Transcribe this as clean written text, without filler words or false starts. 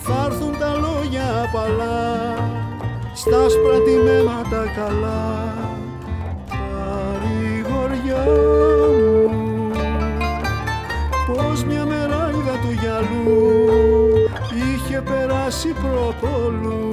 θα έρθουν τα λόγια απαλά στα σπρατημένα τα καλά. Παρηγοριά μου, πως μια μεράλιδα του γυαλού είχε περάσει προπολού.